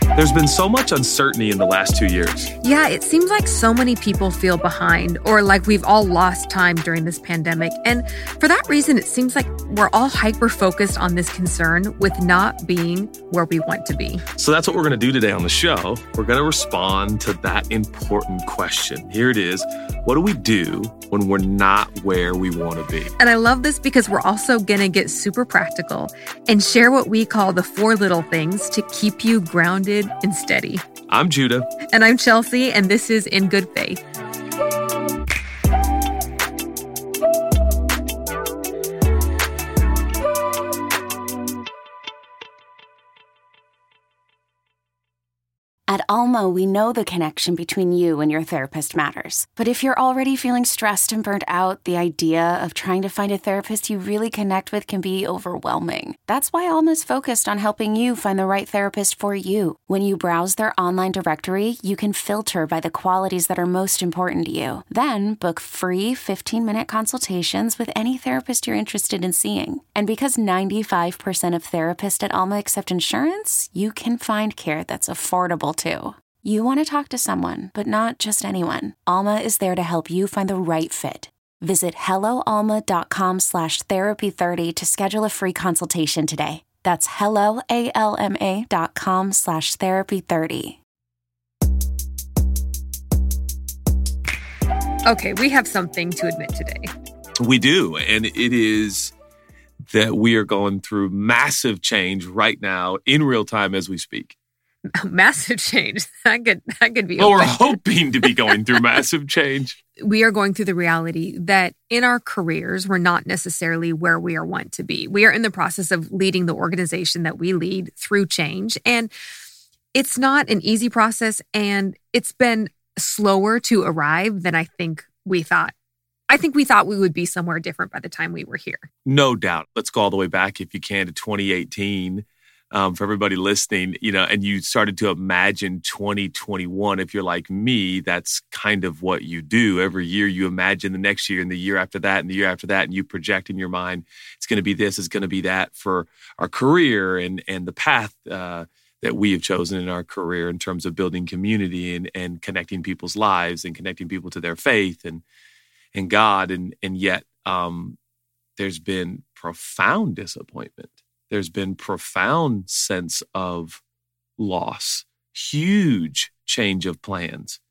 There's been so much uncertainty in the last 2 years. Yeah, it seems like so many people feel behind or like we've all lost time during this pandemic. And for that reason, it seems like we're all hyper-focused on this concern with not being where we want to be. So that's what we're going to do today on the show. We're going to respond to that important question. Here it is. What do we do when we're not where we want to be? And I love this because we're also going to get super practical and share what we call the 4 little things to keep you grounded and steady. I'm Judah. And I'm Chelsea, and this is In Good Faith. At Alma, we know the connection between you and your therapist matters. But if you're already feeling stressed and burnt out, the idea of trying to find a therapist you really connect with can be overwhelming. That's why Alma's focused on helping you find the right therapist for you. When you browse their online directory, you can filter by the qualities that are most important to you. Then book free 15-minute consultations with any therapist you're interested in seeing. And because 95% of therapists at Alma accept insurance, you can find care that's affordable too. You want to talk to someone, but not just anyone. Alma is there to help you find the right fit. Visit helloalma.com/therapy30 to schedule a free consultation today. That's helloalma.com/therapy30. Okay, we have something to admit today. We do, and it is that we are going through massive change right now in real time as we speak. Massive change. That could be. Well, we're hoping to be going through massive change. We are going through the reality that in our careers, we're not necessarily where we want to be. We are in the process of leading the organization that we lead through change. And it's not an easy process, and it's been slower to arrive than I think we thought. I think we thought we would be somewhere different by the time we were here. No doubt. Let's go all the way back, if you can, to 2018. For everybody listening, and you started to imagine 2021. If you're like me, that's kind of what you do. Every year you imagine the next year and the year after that and the year after that, and you project in your mind, it's going to be this, it's going to be that for our career and the path that we have chosen in our career in terms of building community and connecting people's lives and connecting people to their faith and God. And yet there's been profound disappointment. There's been profound sense of loss, huge change of plans,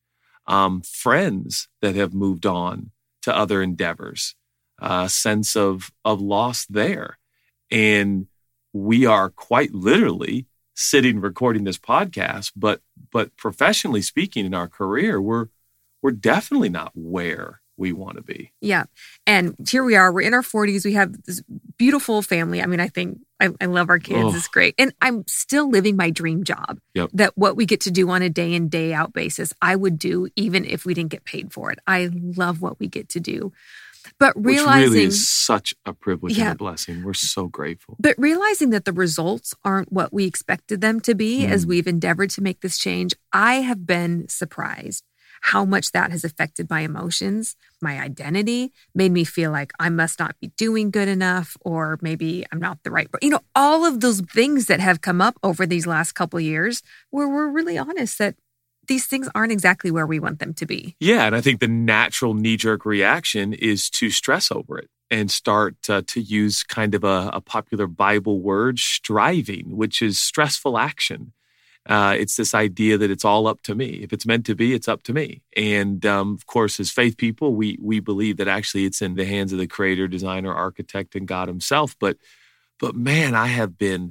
friends that have moved on to other endeavors, sense of loss there. And we are quite literally sitting recording this podcast, but professionally speaking in our career, we're definitely not where we want to be. Yeah. And here we are. We're in our 40s. We have this beautiful family. I mean, I think I love our kids. It's great. And I'm still living my dream job. Yep. That what we get to do on a day in, day out basis, I would do even if we didn't get paid for it. I love what we get to do. But realizing... Which really is such a privilege and a blessing. We're so grateful. But realizing that the results aren't what we expected them to be as we've endeavored to make this change, I have been surprised how much that has affected my emotions, my identity, made me feel like I must not be doing good enough, or maybe I'm not the right, all of those things that have come up over these last couple of years where we're really honest that these things aren't exactly where we want them to be. Yeah, and I think the natural knee-jerk reaction is to stress over it and start to use kind of a popular Bible word, striving, which is stressful action. It's this idea that it's all up to me. If it's meant to be, it's up to me. And of course, as faith people, we believe that actually it's in the hands of the creator, designer, architect, and God himself. But man, I have been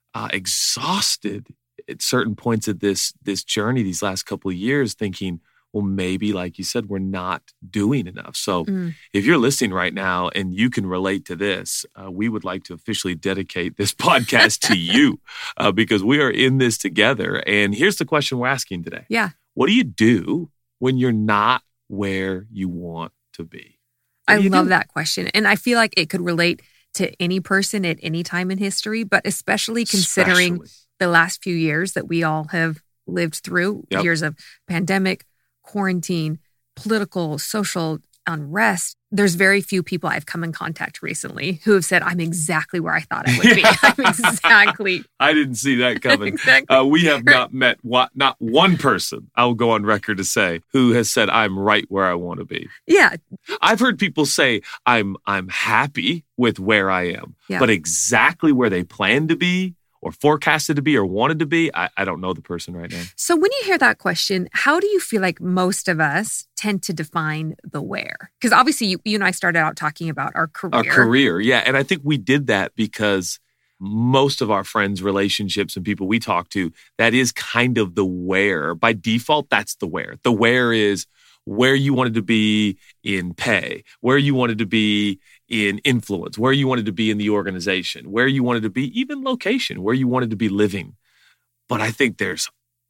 exhausted at certain points of this journey these last couple of years, thinking, well, maybe, like you said, we're not doing enough. So if you're listening right now and you can relate to this, we would like to officially dedicate this podcast to you because we are in this together. And here's the question we're asking today. Yeah. What do you do when you're not where you want to be? I love that question. And I feel like it could relate to any person at any time in history, but especially considering the last few years that we all have lived through, years of pandemic, quarantine, political, social unrest. There's very few people I've come in contact recently who have said, I'm exactly where I thought I would be. I'm exactly. I didn't see that coming. Exactly. We have not met not one person, I will go on record to say, who has said, I'm right where I want to be. Yeah. I've heard people say, I'm happy with where I am, Yeah. but exactly where they plan to be or forecasted to be or wanted to be, I don't know the person right now. So when you hear that question, how do you feel like most of us tend to define the where? Because obviously you and I started out talking about our career. Our career, yeah. And I think we did that because most of our friends, relationships, and people we talk to, that is kind of the where. By default, that's the where. The where is where you wanted to be in pay, where you wanted to be in influence, where you wanted to be in the organization, where you wanted to be even location, where you wanted to be living. But I think there's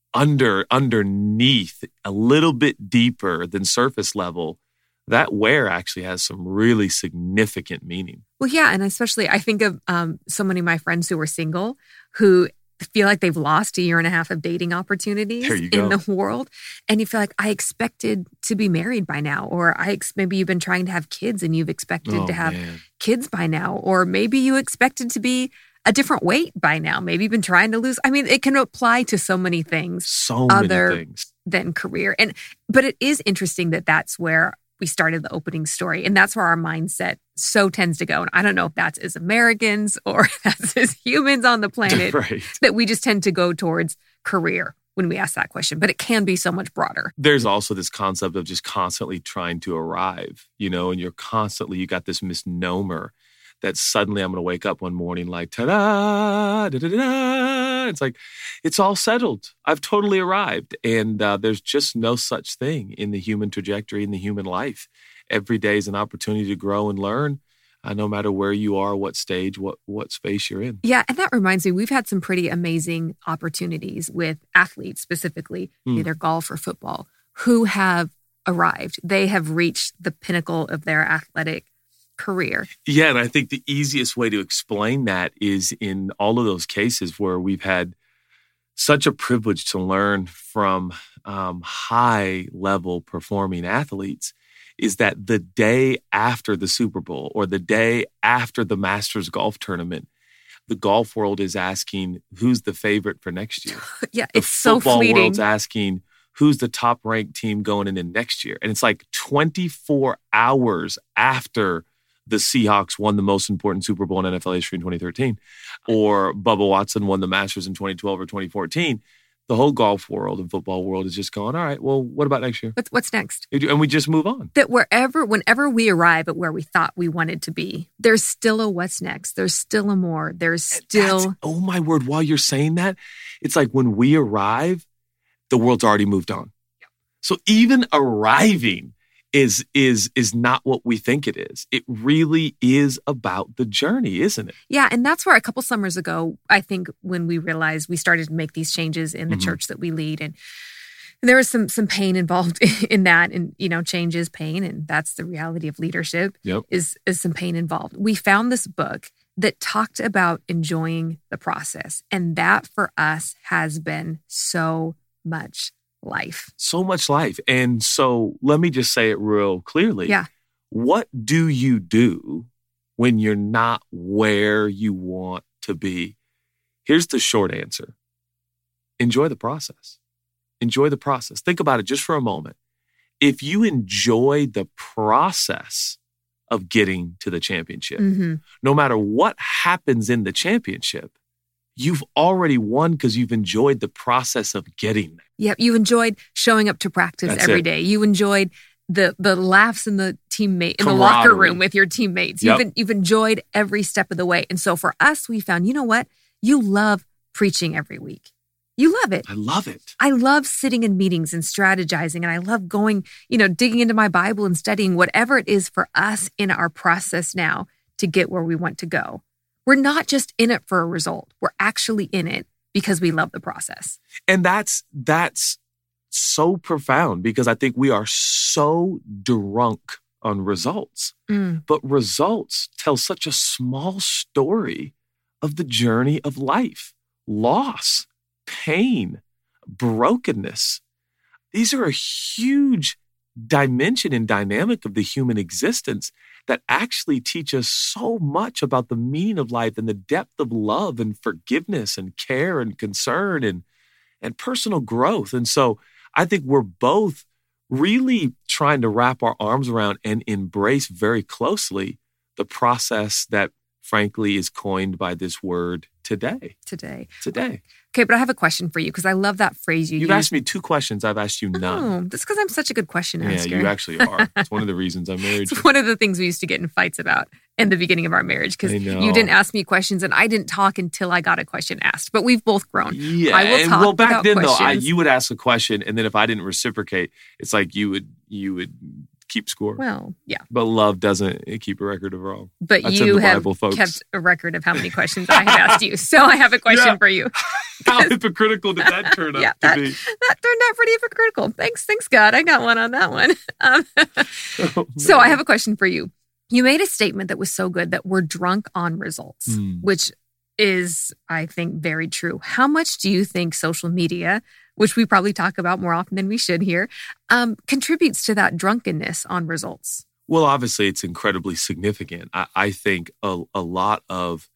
underneath, a little bit deeper than surface level, that where actually has some really significant meaning. Well, yeah. And especially I think of so many of my friends who are single who feel like they've lost a year and a half of dating opportunities in the world. And you feel like, I expected to be married by now. Or maybe you've been trying to have kids and you've expected to have kids by now. Or maybe you expected to be a different weight by now. Maybe you've been trying to lose. I mean, it can apply to so many things. So many things. Than career. But it is interesting that that's where we started the opening story. And that's where our mindset so tends to go. And I don't know if that's as Americans or that's as humans on the planet, right, that we just tend to go towards career when we ask that question. But it can be so much broader. There's also this concept of just constantly trying to arrive, and you got this misnomer that suddenly I'm going to wake up one morning like, ta-da, da-da-da. It's like, it's all settled. I've totally arrived. And there's just no such thing in the human trajectory, in the human life. Every day is an opportunity to grow and learn, no matter where you are, what stage, what space you're in. Yeah, and that reminds me, we've had some pretty amazing opportunities with athletes specifically, either golf or football, who have arrived. They have reached the pinnacle of their athletic career. Yeah, and I think the easiest way to explain that is in all of those cases where we've had such a privilege to learn from high-level performing athletes, is that the day after the Super Bowl or the day after the Masters golf tournament, the golf world is asking, who's the favorite for next year? Yeah, it's so fleeting. The football world's asking, who's the top-ranked team going in next year? And it's like 24 hours after the Seahawks won the most important Super Bowl in NFL history in 2013, or Bubba Watson won the Masters in 2012 or 2014. The whole golf world and football world is just going, all right, well, what about next year? What's next? And we just move on. That whenever we arrive at where we thought we wanted to be, there's still a what's next. There's still a more. There's still... Oh, my word. While you're saying that, it's like when we arrive, the world's already moved on. Yeah. So even arriving is not what we think it is. It really is about the journey, isn't it? Yeah, and that's where a couple summers ago, I think when we realized we started to make these changes in the church that we lead, and there was some pain involved in that, and change is pain, and that's the reality of leadership. Yep. is some pain involved. We found this book that talked about enjoying the process, and that for us has been so much life. So much life. And so let me just say it real clearly. Yeah. What do you do when you're not where you want to be? Here's the short answer. Enjoy the process. Enjoy the process. Think about it just for a moment. If you enjoy the process of getting to the championship, no matter what happens in the championship, you've already won because you've enjoyed the process of getting there. Yep. You enjoyed showing up to practice every day. You enjoyed the laughs in the in the locker room with your teammates. Yep. You've enjoyed every step of the way. And so for us, we found, you know what? You love preaching every week. You love it. I love it. I love sitting in meetings and strategizing. And I love going, digging into my Bible and studying whatever it is for us in our process now to get where we want to go. We're not just in it for a result. We're actually in it because we love the process. And that's so profound because I think we are so drunk on results. But results tell such a small story of the journey of life, loss, pain, brokenness. These are a huge dimension and dynamic of the human existence that actually teach us so much about the meaning of life and the depth of love and forgiveness and care and concern and personal growth. And so I think we're both really trying to wrap our arms around and embrace very closely the process that, frankly, is coined by this word today. Today. Okay, but I have a question for you because I love that phrase You've asked me 2 questions. I've asked you none. Oh, that's because I'm such a good question asker. Yeah, you actually are. It's one of the reasons I married you. It's one of the things we used to get in fights about in the beginning of our marriage because you didn't ask me questions and I didn't talk until I got a question asked. But we've both grown. Yeah, I will talk back then questions. though, you would ask a question and then if I didn't reciprocate, it's like you would keep score. Well, yeah. But love doesn't keep a record of wrong. But That's you in the have Bible, folks. kept a record of how many questions I have asked you. So I have a question for you. How hypocritical did that turn out to be? That turned out pretty hypocritical. Thanks God. I got one on that one. So I have a question for you. You made a statement that was so good that we're drunk on results, which is, I think, very true. How much do you think social media, which we probably talk about more often than we should here, contributes to that drunkenness on results? Well, obviously, it's incredibly significant. I think a lot of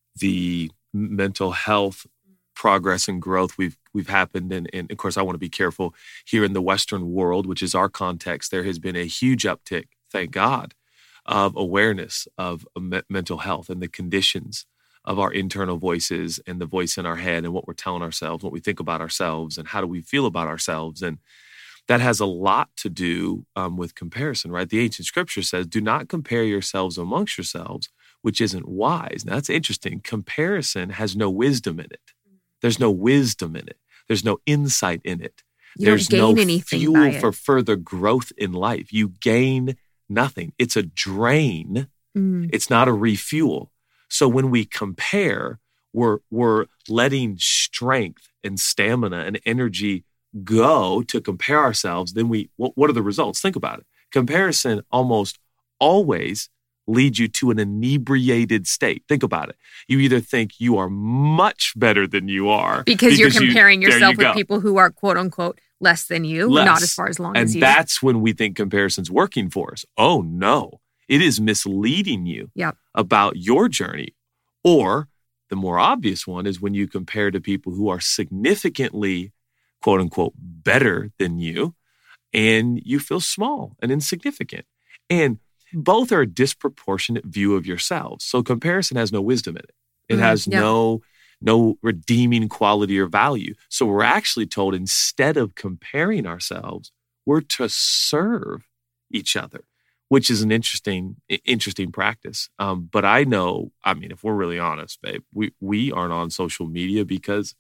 the mental health progress and growth we've happened, and of course, I want to be careful here in the Western world, which is our context. There has been a huge uptick, thank God, of awareness of mental health and the conditions of our internal voices and the voice in our head and what we're telling ourselves, what we think about ourselves, and how do we feel about ourselves. And that has a lot to do with comparison, right? The ancient scripture says, do not compare yourselves amongst yourselves, which isn't wise. Now, that's interesting. Comparison has no wisdom in it. There's no wisdom in it. There's no insight in it. There's no fuel for further growth in life. You gain nothing. It's a drain. It's not a refuel. So when we compare, we're letting strength and stamina and energy go to compare ourselves. Then what are the results? Think about it. Comparison almost always leads you to an inebriated state. Think about it. You either think you are much better than you are. Because you're comparing yourself with people who are, quote unquote, less than you, not as far as long as you. And that's when we think comparison's working for us. Oh, no. It is misleading you about your journey. Or the more obvious one is when you compare to people who are significantly, quote unquote, better than you, and you feel small and insignificant. And both are a disproportionate view of yourselves. So comparison has no wisdom in it. It has no redeeming quality or value. So we're actually told instead of comparing ourselves, we're to serve each other, which is an interesting practice. But I know, if we're really honest, babe, we aren't on social media because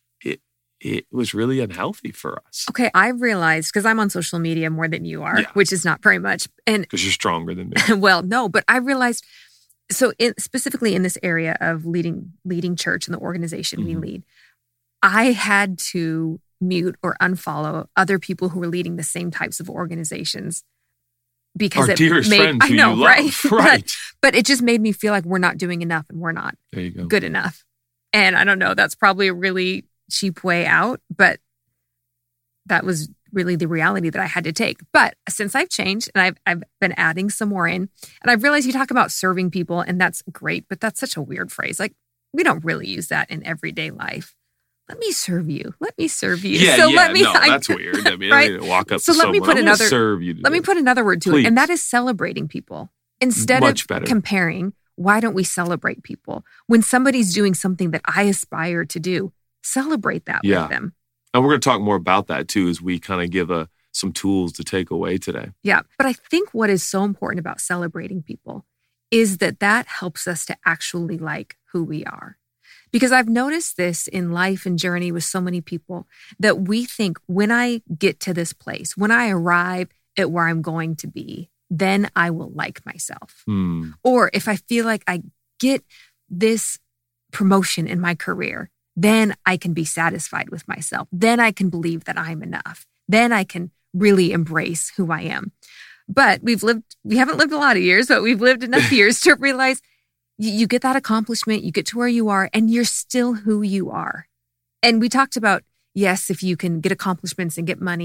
it was really unhealthy for us. Okay, I've realized, because I'm on social media more than you are, which is not very much. And because you're stronger than me. Well, no, but I realized, so specifically in this area of leading church and the organization we lead, I had to mute or unfollow other people who were leading the same types of organizations. Because our dearest friends who you love. Right. But it just made me feel like we're not doing enough and we're not good enough. And I don't know, that's probably a really cheap way out, but that was really the reality that I had to take. But since I've changed and I've been adding some more in, and I've realized you talk about serving people and that's great, but that's such a weird phrase. Like we don't really use that in everyday life. Let me serve you. Let me serve you. Yeah, that's weird. I mean, right? I walk up to someone, let me put another word to it, and that is celebrating people. Instead of comparing, why don't we celebrate people? When somebody's doing something that I aspire to do, celebrate that with them. And we're going to talk more about that too as we kind of give some tools to take away today. Yeah, but I think what is so important about celebrating people is that helps us to actually like who we are. Because I've noticed this in life and journey with so many people that we think when I get to this place, when I arrive at where I'm going to be, then I will like myself. Or if I feel like I get this promotion in my career, then I can be satisfied with myself. Then I can believe that I'm enough. Then I can really embrace who I am. But we haven't lived a lot of years, but we've lived enough years to realize you get that accomplishment, you get to where you are, and you're still who you are. And we talked about, yes, if you can get accomplishments and get money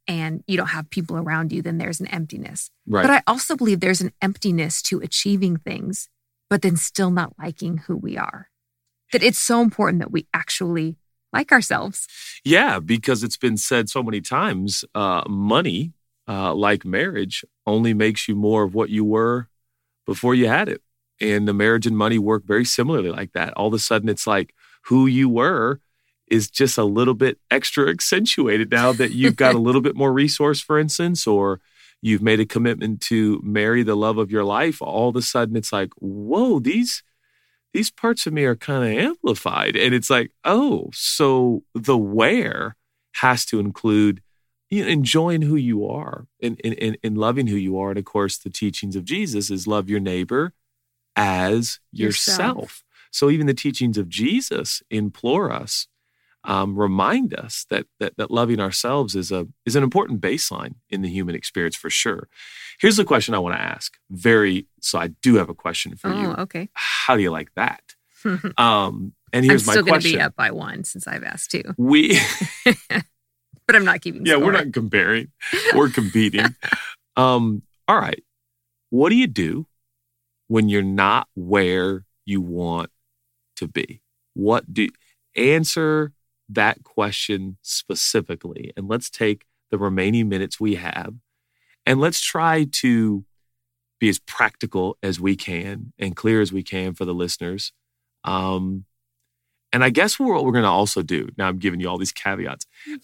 and you don't have people around you, then there's an emptiness. Right. But I also believe there's an emptiness to achieving things, but then still not liking who we are. That it's so important that we actually like ourselves. Yeah, because it's been said so many times, money, like marriage, only makes you more of what you were before you had it. And the marriage and money work very similarly like that. All of a sudden, it's like who you were is just a little bit extra accentuated now that you've got a little bit more resource, for instance, or you've made a commitment to marry the love of your life. All of a sudden, it's like, whoa, these parts of me are kind of amplified. And it's like, oh, so the where has to include enjoying who you are and loving who you are. And of course, the teachings of Jesus is love your neighbor as yourself. So even the teachings of Jesus implore us, remind us that loving ourselves is an important baseline in the human experience for sure. Here's the question I want to ask. So I do have a question for you. Oh, okay. How do you like that? And here's my question. I'm still going to be up by one since I've asked two. But I'm not keeping score. Yeah, we're not comparing. We're competing. All right. What do you do when you're not where you want to be? Answer that question specifically. And let's take the remaining minutes we have and let's try to be as practical as we can and clear as we can for the listeners. And I guess what we're going to also do, now I'm giving you all these caveats,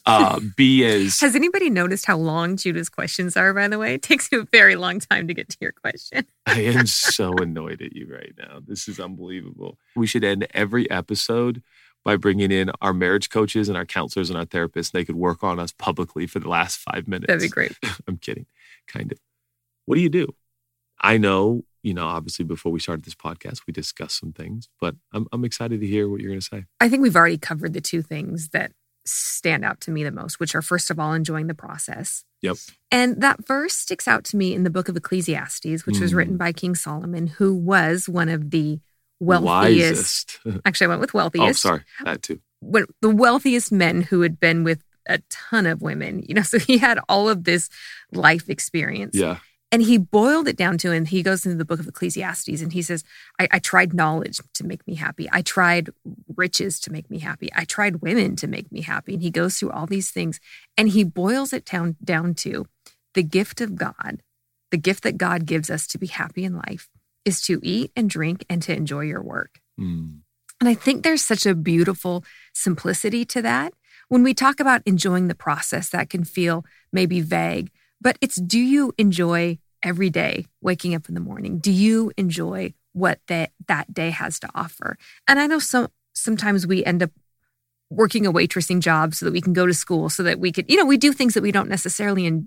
Has anybody noticed how long Judah's questions are, by the way? It takes you a very long time to get to your question. I am so annoyed at you right now. This is unbelievable. We should end every episode by bringing in our marriage coaches and our counselors and our therapists. They could work on us publicly for the last 5 minutes. That'd be great. I'm kidding, kind of. What do you do? I know, obviously before we started this podcast, we discussed some things, but I'm excited to hear what you're going to say. I think we've already covered the two things that stand out to me the most, which are, first of all, enjoying the process. Yep. And that verse sticks out to me in the book of Ecclesiastes, which was written by King Solomon, who was one of the wealthiest. Actually, I went with wealthiest. Oh, sorry. That too. The wealthiest men who had been with a ton of women, so he had all of this life experience. Yeah. And he boiled it down to, and he goes into the book of Ecclesiastes and he says, I tried knowledge to make me happy. I tried riches to make me happy. I tried women to make me happy. And he goes through all these things and he boils it down to the gift of God, the gift that God gives us to be happy in life is to eat and drink and to enjoy your work. And I think there's such a beautiful simplicity to that. When we talk about enjoying the process, that can feel maybe vague, but it's, do you enjoy every day waking up in the morning? Do you enjoy what that day has to offer? And I know sometimes we end up working a waitressing job so that we can go to school, so that we could, we do things that we don't necessarily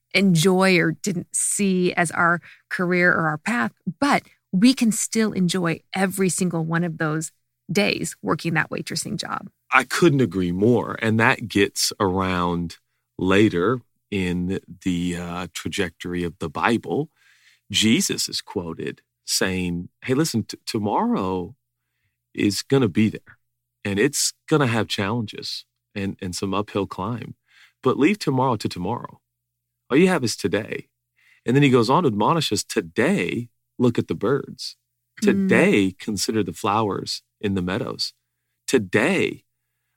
enjoy or didn't see as our career or our path, but we can still enjoy every single one of those days working that waitressing job. I couldn't agree more. And that gets around later in the trajectory of the Bible. Jesus is quoted saying, hey, listen, tomorrow is going to be there and it's going to have challenges and some uphill climb, but leave tomorrow to tomorrow. All you have is today. And then he goes on to admonish us, today, look at the birds. Today, consider the flowers in the meadows. Today,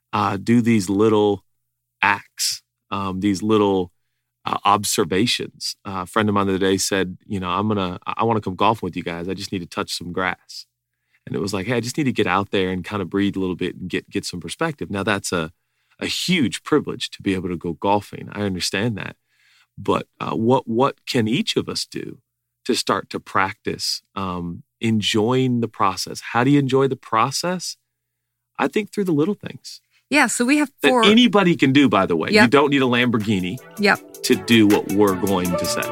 do these little acts, these little observations. A friend of mine the other day said, I want to come golfing with you guys. I just need to touch some grass. And it was like, hey, I just need to get out there and kind of breathe a little bit and get some perspective. Now that's a huge privilege to be able to go golfing. I understand that. But what can each of us do to start to practice enjoying the process? How do you enjoy the process? I think through the little things. Yeah, so we have 4. That anybody can do, by the way. Yep. You don't need a Lamborghini to do what we're going to say.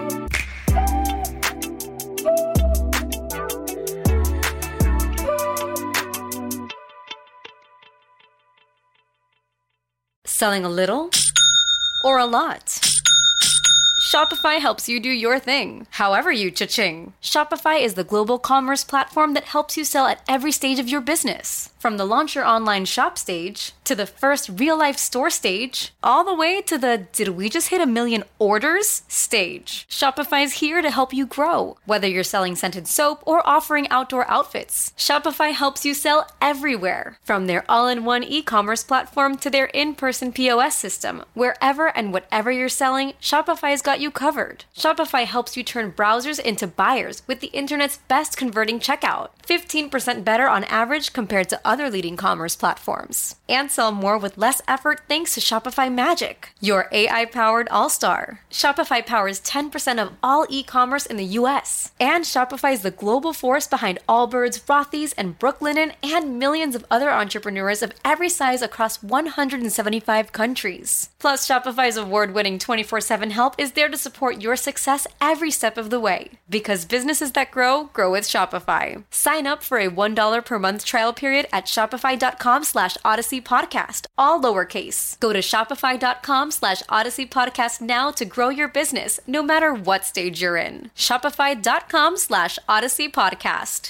Selling a little or a lot? Shopify helps you do your thing, however you cha-ching. Shopify is the global commerce platform that helps you sell at every stage of your business. From the launch your online shop stage, to the first real-life store stage, all the way to the did we just hit 1 million orders stage. Shopify's here to help you grow. Whether you're selling scented soap or offering outdoor outfits, Shopify helps you sell everywhere. From their all-in-one e-commerce platform to their in-person POS system, wherever and whatever you're selling, Shopify's got you covered. Shopify helps you turn browsers into buyers with the internet's best converting checkout. 15% better on average compared to other leading commerce platforms. And sell more with less effort thanks to Shopify Magic, your AI-powered all-star. Shopify powers 10% of all e-commerce in the US. And Shopify is the global force behind Allbirds, Rothy's, and Brooklinen, and millions of other entrepreneurs of every size across 175 countries. Plus, Shopify's award-winning 24/7 help is there to support your success every step of the way. Because businesses that grow, grow with Shopify. Sign up for a $1 per month trial period at shopify.com/Odyssey Podcast, all lowercase. Go to shopify.com/Odyssey Podcast now to grow your business, no matter what stage you're in. Shopify.com/Odyssey Podcast.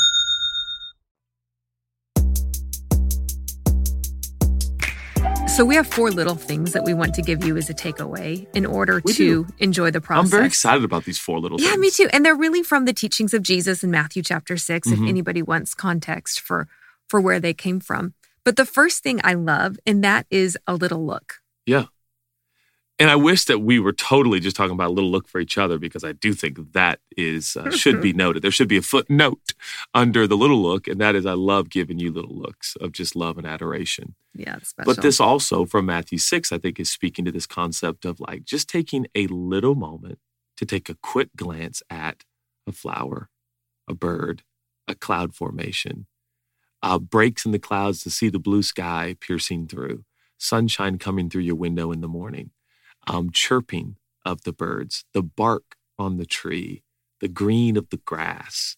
So we have 4 little things that we want to give you as a takeaway in order to enjoy the process. I'm very excited about these 4 little things. Yeah, me too. And they're really from the teachings of Jesus in Matthew chapter 6, if anybody wants context for where they came from. But the first thing I love, and that is a little look. Yeah. And I wish that we were totally just talking about a little look for each other, because I do think that is should be noted. There should be a footnote under the little look, and that is I love giving you little looks of just love and adoration. Yeah, it's special. But this also from Matthew 6, I think, is speaking to this concept of like just taking a little moment to take a quick glance at a flower, a bird, a cloud formation, breaks in the clouds to see the blue sky piercing through, sunshine coming through your window in the morning. Chirping of the birds, the bark on the tree, the green of the grass,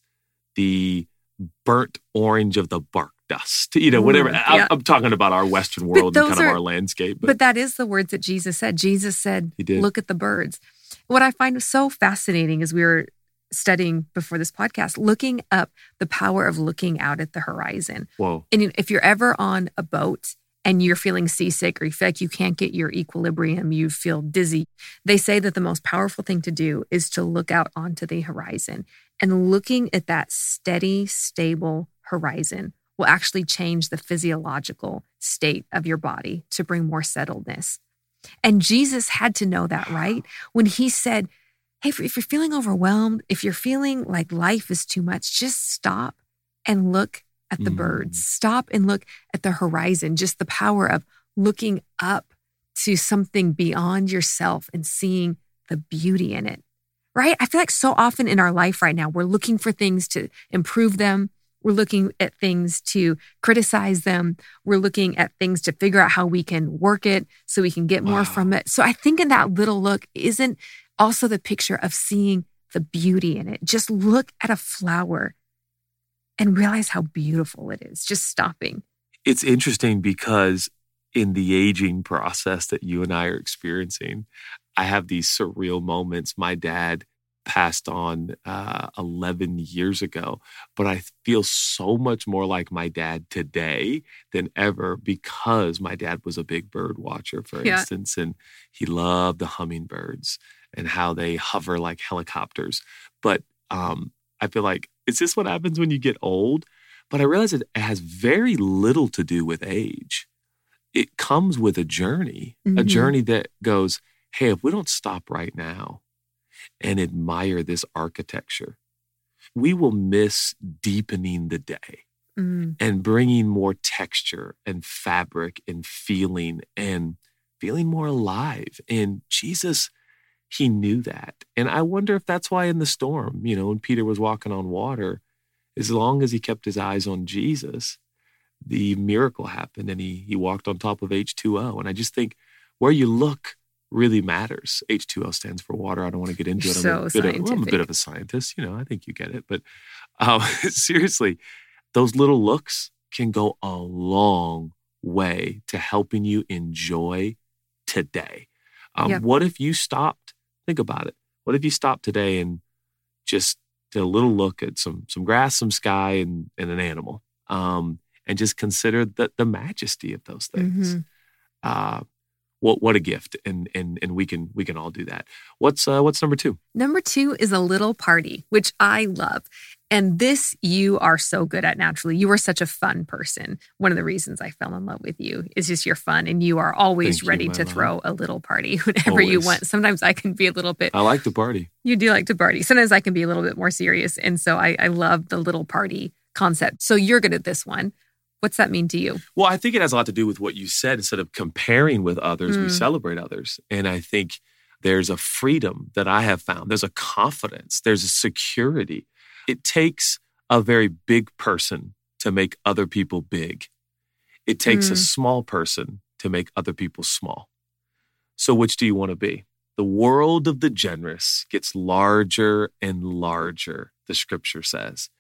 the burnt orange of the bark dust, whatever. Yeah. I'm talking about our Western world and kind of our landscape. But that is the words that Jesus said. Jesus said, look at the birds. What I find so fascinating as we were studying before this podcast, looking up the power of looking out at the horizon. Whoa. And if you're ever on a boat and you're feeling seasick or you feel like you can't get your equilibrium, you feel dizzy, they say that the most powerful thing to do is to look out onto the horizon. And looking at that steady, stable horizon will actually change the physiological state of your body to bring more settledness. And Jesus had to know that, right? When he said, hey, if you're feeling overwhelmed, if you're feeling like life is too much, just stop and look at the birds. Stop and look at the horizon. Just the power of looking up to something beyond yourself and seeing the beauty in it, right? I feel like so often in our life right now, we're looking for things to improve them. We're looking at things to criticize them. We're looking at things to figure out how we can work it so we can get more from it. So I think in that little look isn't also the picture of seeing the beauty in it. Just look at a flower and realize how beautiful it is, just stopping. It's interesting because in the aging process that you and I are experiencing, I have these surreal moments. My dad passed on 11 years ago, but I feel so much more like my dad today than ever because my dad was a big bird watcher, for instance, and he loved the hummingbirds and how they hover like helicopters. But I feel like, is this what happens when you get old? But I realize it has very little to do with age. It comes with a journey that goes, hey, if we don't stop right now and admire this architecture, we will miss deepening the day and bringing more texture and fabric and feeling more alive. And Jesus, he knew that. And I wonder if that's why in the storm, when Peter was walking on water, as long as he kept his eyes on Jesus, the miracle happened and he walked on top of H2O. And I just think where you look really matters. H2O stands for water. I don't want to get into it. I'm a bit of a scientist. I think you get it. But seriously, those little looks can go a long way to helping you enjoy today. What if you stopped? Think about it. What if you stopped today and just did a little look at some grass, some sky, and an animal, and and just consider the majesty of those things. Mm-hmm. What a gift, and we can all do that. What's number 2? Number 2 is a little party, which I love. And this you are so good at naturally. You are such a fun person. One of the reasons I fell in love with you is just you're fun, and you are always ready to throw a little party whenever you want. Sometimes I can be a little bit... I like to party. You do like to party. Sometimes I can be a little bit more serious. And so I love the little party concept. So you're good at this one. What's that mean to you? Well, I think it has a lot to do with what you said. Instead of comparing with others, we celebrate others. And I think there's a freedom that I have found. There's a confidence. There's a security. It takes a very big person to make other people big. It takes a small person to make other people small. So which do you want to be? The world of the generous gets larger and larger, the scripture says.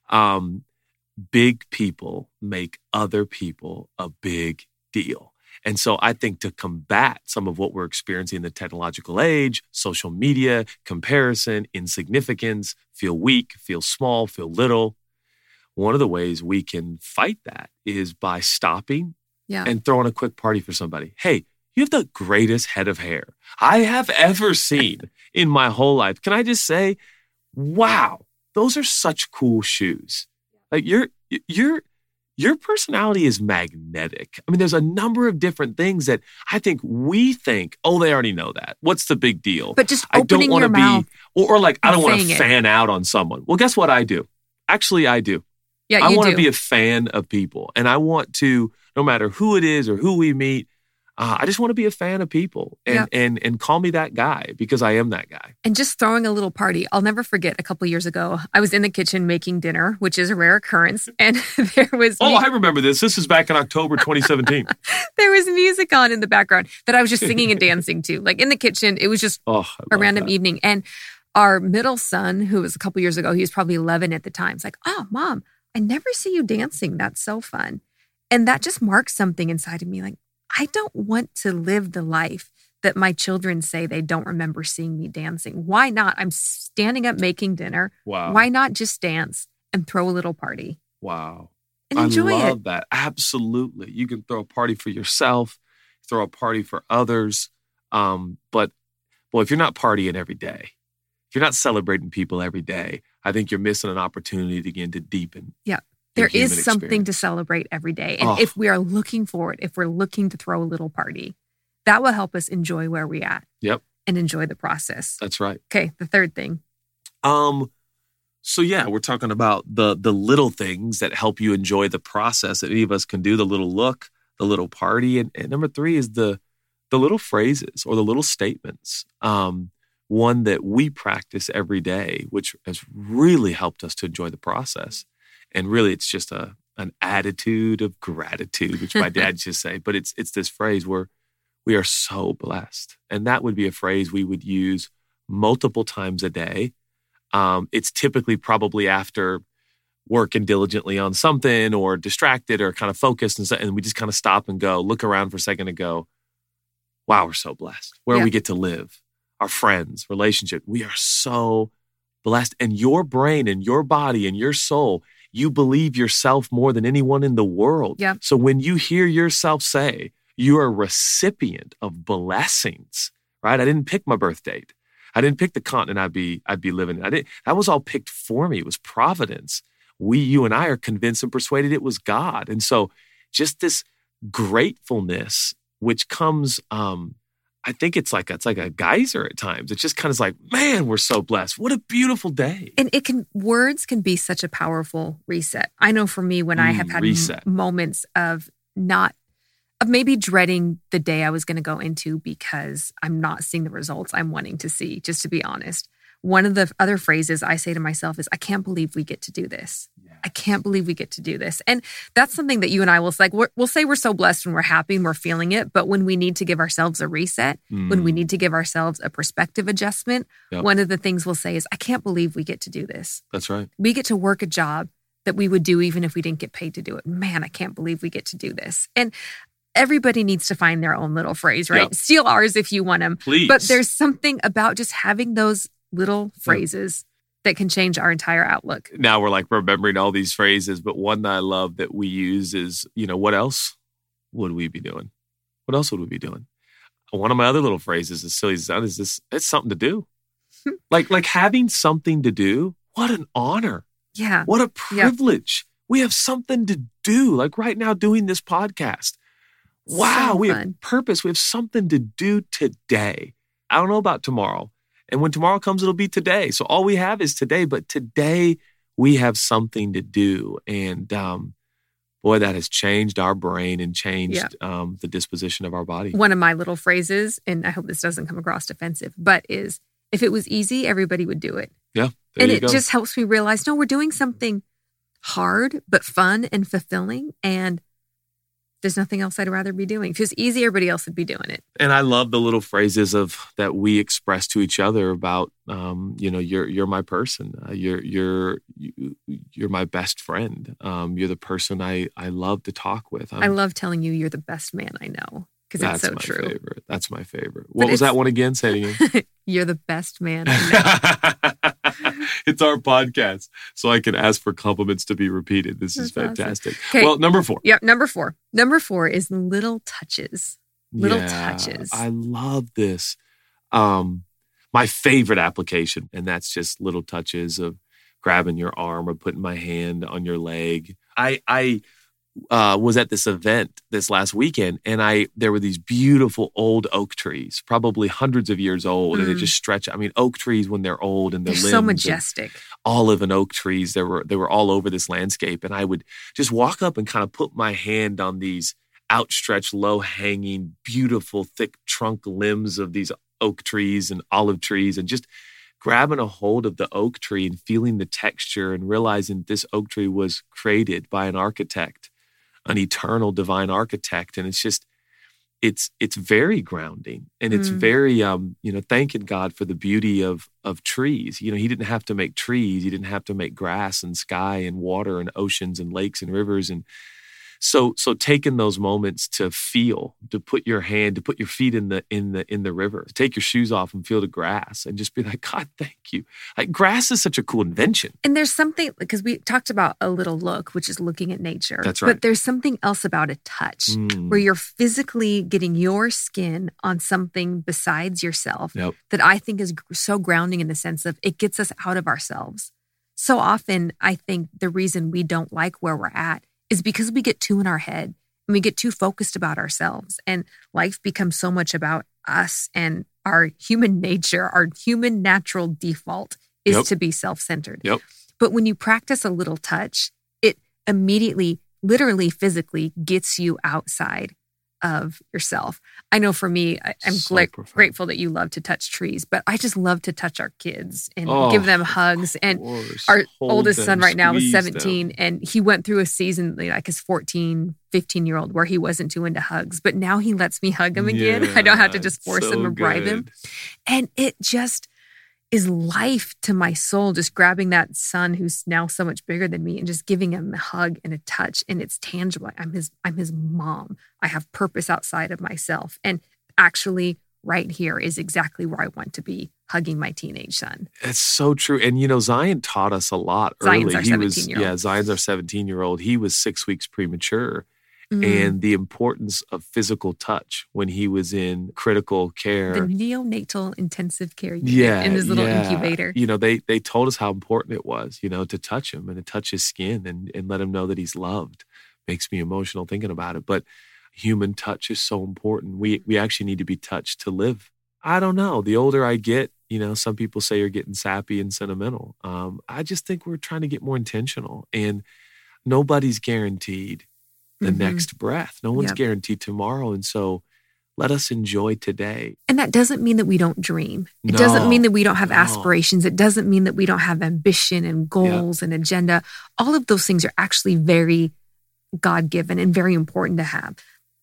Big people make other people a big deal. And so I think to combat some of what we're experiencing in the technological age, social media, comparison, insignificance, feel weak, feel small, feel little, one of the ways we can fight that is by stopping and throwing a quick party for somebody. Hey, you have the greatest head of hair I have ever seen in my whole life. Can I just say, wow, those are such cool shoes. Like your personality is magnetic. I mean, there's a number of different things that I think we think, oh, they already know that. What's the big deal? But just opening your mouth. Or like, I don't want to fan out on someone. Well, guess what I do? Actually, I do. Yeah, I want to be a fan of people. And I want to, no matter who it is or who we meet, I just want to be a fan of people and call me that guy because I am that guy. And just throwing a little party. I'll never forget a couple years ago, I was in the kitchen making dinner, which is a rare occurrence. And there was... I remember this. This is back in October 2017. There was music on in the background that I was just singing and dancing to. Like in the kitchen, it was just a random evening. And our middle son, who was a couple years ago, he was probably 11 at the time. It's like, oh, Mom, I never see you dancing. That's so fun. And that just marked something inside of me. Like, I don't want to live the life that my children say they don't remember seeing me dancing. Why not? I'm standing up making dinner. Wow. Why not just dance and throw a little party? Wow. And enjoy it. I love that. Absolutely. You can throw a party for yourself, throw a party for others. But if you're not partying every day, if you're not celebrating people every day, I think you're missing an opportunity to begin to deepen. Yeah. There is something to celebrate every day. And if we are looking for it, if we're looking to throw a little party, that will help us enjoy where we're at. Yep. And enjoy the process. That's right. Okay, the third thing. So yeah, we're talking about the little things that help you enjoy the process that any of us can do, the little look, the little party. And number 3 is the little phrases or the little statements. One that we practice every day, which has really helped us to enjoy the process. And really, it's just an attitude of gratitude, which my dad used to say. But it's this phrase where we are so blessed. And that would be a phrase we would use multiple times a day. It's typically probably after working diligently on something or distracted or kind of focused. And we just kind of stop and go, look around for a second and go, wow, we're so blessed. Where we get to live, our friends, relationship. We are so blessed. And your brain and your body and your soul, you believe yourself more than anyone in the world. Yeah. So when you hear yourself say you are a recipient of blessings, right? I didn't pick my birth date. I didn't pick the continent I'd be living in. That was all picked for me. It was providence. You and I are convinced and persuaded it was God. And so just this gratefulness, which comes, I think it's like a geyser at times. It's just kind of like, man, we're so blessed. What a beautiful day. And words can be such a powerful reset. I know for me, when I have had moments of maybe dreading the day I was going to go into because I'm not seeing the results I'm wanting to see, just to be honest. One of the other phrases I say to myself is, I can't believe we get to do this. Yeah. I can't believe we get to do this. And that's something that you and I will say, we'll say we're so blessed when we're happy and we're feeling it. But when we need to give ourselves a reset, when we need to give ourselves a perspective adjustment, one of the things we'll say is, I can't believe we get to do this. That's right. We get to work a job that we would do even if we didn't get paid to do it. Man, I can't believe we get to do this. And everybody needs to find their own little phrase, right? Yep. Steal ours if you want them. Please. But there's something about just having those little phrases that can change our entire outlook. Now we're like remembering all these phrases, but one that I love that we use is, what else would we be doing? What else would we be doing? One of my other little phrases, as silly as that is, it's something to do. like having something to do. What an honor. Yeah. What a privilege. Yep. We have something to do. Like right now doing this podcast. Wow. We have purpose. We have something to do today. I don't know about tomorrow. And when tomorrow comes, it'll be today. So all we have is today. But today we have something to do. And boy, that has changed our brain and changed the disposition of our body. One of my little phrases, and I hope this doesn't come across offensive, but is, if it was easy, everybody would do it. Yeah. And it just helps me realize, no, we're doing something hard, but fun and fulfilling. And there's nothing else I'd rather be doing. If it was easy, everybody else would be doing it. And I love the little phrases that we express to each other about, you're my person. You're my best friend. You're the person I love to talk with. I love telling you you're the best man I know, because it's so true. Favorite. That's my favorite. What was that one again? Say it again. You're the best man I know. It's our podcast, so I can ask for compliments to be repeated. This is fantastic. Awesome. Okay. Well, number 4. Yep, number 4. Number 4 is little touches. Little touches. I love this. My favorite application, and that's just little touches of grabbing your arm or putting my hand on your leg. I was at this event this last weekend, and there were these beautiful old oak trees, probably hundreds of years old, and they just stretch. I mean, oak trees when they're old and they're so majestic. Olive and oak trees, they were all over this landscape, and I would just walk up and kind of put my hand on these outstretched, low-hanging, beautiful, thick trunk limbs of these oak trees and olive trees, and just grabbing a hold of the oak tree and feeling the texture and realizing this oak tree was created by an architect, an eternal divine architect. And it's very grounding, and it's very, thanking God for the beauty of trees. He didn't have to make trees. He didn't have to make grass and sky and water and oceans and lakes and rivers. And so taking those moments to feel, to put your feet in the river, to take your shoes off and feel the grass and just be like, God, thank you. Like, grass is such a cool invention. And there's something, because we talked about a little look, which is looking at nature. That's right. But there's something else about a touch where you're physically getting your skin on something besides yourself that I think is so grounding in the sense of it gets us out of ourselves. So often, I think the reason we don't like where we're at is because we get too in our head and we get too focused about ourselves, and life becomes so much about us, and our human nature, our human natural default is to be self-centered. Yep. But when you practice a little touch, it immediately, literally, physically gets you outside of yourself. I know for me, I'm grateful that you love to touch trees, but I just love to touch our kids and give them hugs. And our oldest son right now is 17, and he went through a season, like his 14, 15-year-old, where he wasn't too into hugs. But now he lets me hug him again. I don't have to just force him or bribe him. And it just is life to my soul, just grabbing that son who's now so much bigger than me and just giving him a hug and a touch, and it's tangible. I'm his mom. I have purpose outside of myself. And actually right here is exactly where I want to be, hugging my teenage son. It's so true. And Zion taught us a lot early. Zion's our 17-year-old. Zion's our 17-year-old. He was 6 weeks premature. And the importance of physical touch when he was in critical care. The neonatal intensive care unit in his little incubator. They told us how important it was, to touch him and to touch his skin and let him know that he's loved. Makes me emotional thinking about it. But human touch is so important. We actually need to be touched to live. I don't know. The older I get, some people say you're getting sappy and sentimental. I just think we're trying to get more intentional. And nobody's guaranteed the next breath. No one's guaranteed tomorrow. And so let us enjoy today. And that doesn't mean that we don't dream. It doesn't mean that we don't have aspirations. It doesn't mean that we don't have ambition and goals and agenda. All of those things are actually very God-given and very important to have.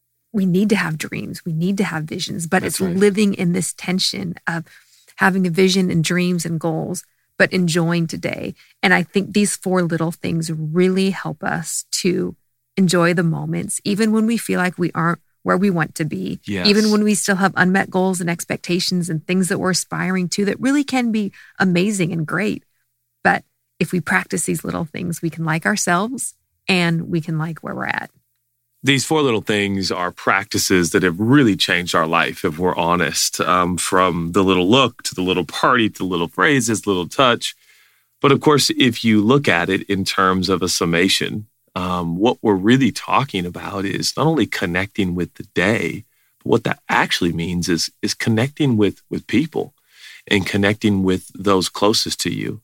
We need to have dreams. We need to have visions, but it's living in this tension of having a vision and dreams and goals, but enjoying today. And I think these 4 little things really help us to enjoy the moments, even when we feel like we aren't where we want to be, even when we still have unmet goals and expectations and things that we're aspiring to that really can be amazing and great. if we practice these little things, we can like ourselves and we can like where we're at. These 4 little things are practices that have really changed our life, if we're honest, from the little look to the little party to the little phrases, little touch. But of course, if you look at it in terms of a summation, what we're really talking about is not only connecting with the day, but what that actually means is connecting with people and connecting with those closest to you.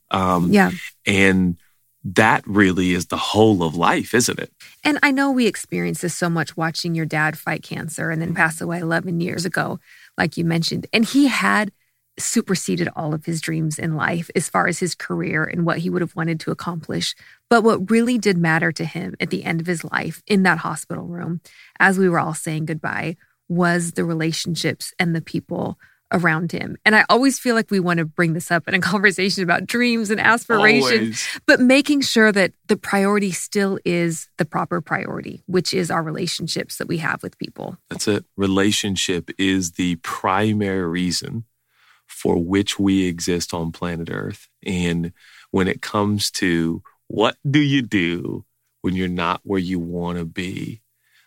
And that really is the whole of life, isn't it? And I know we experienced this so much watching your dad fight cancer and then pass away 11 years ago, like you mentioned. And he had superseded all of his dreams in life as far as his career and what he would have wanted to accomplish. But what really did matter to him at the end of his life in that hospital room, as we were all saying goodbye, was the relationships and the people around him. And I always feel like we want to bring this up in a conversation about dreams and aspirations, but making sure that the priority still is the proper priority, which is our relationships that we have with people. That's it. Relationship is the primary reason for which we exist on planet Earth. And when it comes to what do you do when you're not where you want to be,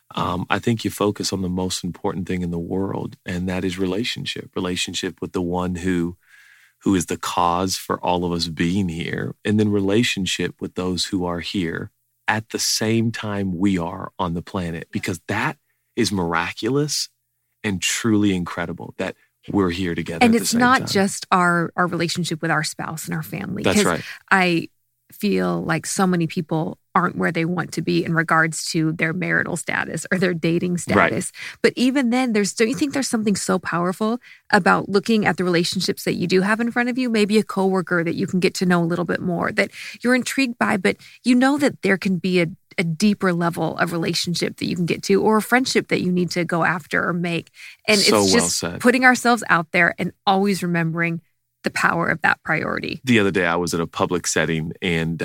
I think you focus on the most important thing in the world, and that is relationship with the one who is the cause for all of us being here, and then relationship with those who are here at the same time we are on the planet, because that is miraculous and truly incredible that we're here together. And at it's the same not time. just our relationship with our spouse and our family. That's right. I feel like so many people aren't where they want to be in regards to their marital status or their dating status. Right. But even then, don't you think there's something so powerful about looking at the relationships that you do have in front of you? Maybe a coworker that you can get to know a little bit more, that you're intrigued by, but you know that there can be a deeper level of relationship that you can get to, or a friendship that you need to go after or make. And so it's just putting ourselves out there and always remembering the power of that priority. The other day I was at a public setting and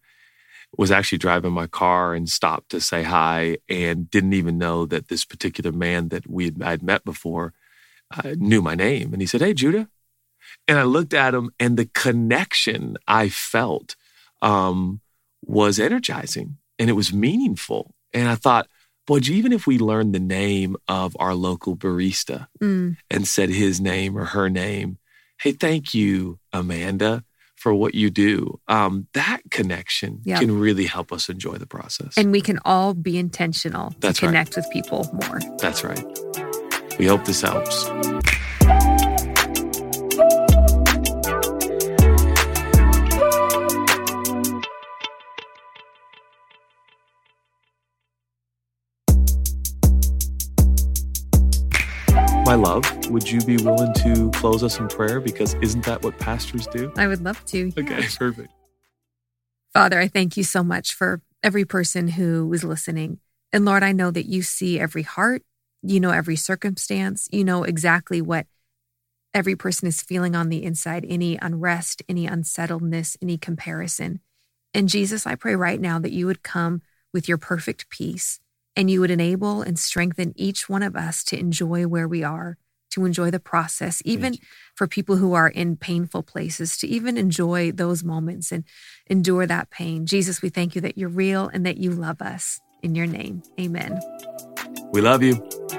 was actually driving my car and stopped to say hi, and didn't even know that this particular man that I'd met before knew my name. And he said, "Hey, Judah." And I looked at him, and the connection I felt was energizing, and it was meaningful. And I thought, boy, even if we learned the name of our local barista and said his name or her name, "Hey, thank you, Amanda, for what you do," that connection can really help us enjoy the process. And we can all be intentional to connect with people more. That's right. We hope this helps. My love, would you be willing to close us in prayer? Because isn't that what pastors do? I would love to. Yeah. Okay, perfect. Father, I thank you so much for every person who was listening. And Lord, I know that you see every heart, you know every circumstance, you know exactly what every person is feeling on the inside, any unrest, any unsettledness, any comparison. And Jesus, I pray right now that you would come with your perfect peace, and you would enable and strengthen each one of us to enjoy where we are, to enjoy the process, even for people who are in painful places, to even enjoy those moments and endure that pain. Jesus, we thank you that you're real and that you love us. In your name, amen. We love you.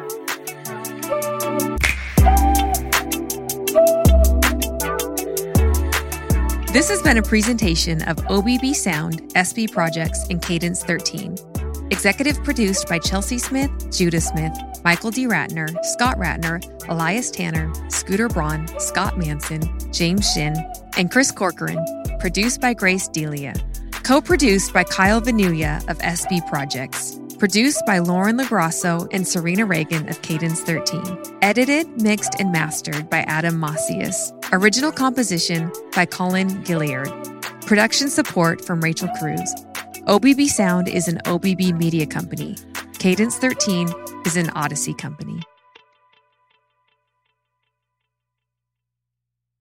This has been a presentation of OBB Sound, SB Projects, and Cadence 13. Executive produced by Chelsea Smith, Judah Smith, Michael D. Ratner, Scott Ratner, Elias Tanner, Scooter Braun, Scott Manson, James Shin, and Chris Corcoran. Produced by Grace Delia. Co-produced by Kyle Venuya of SB Projects. Produced by Lauren LaGrasso and Serena Reagan of Cadence 13. Edited, mixed, and mastered by Adam Macias. Original composition by Colin Gilliard. Production support from Rachel Cruz. OBB Sound is an OBB media company. Cadence 13 is an Odyssey company.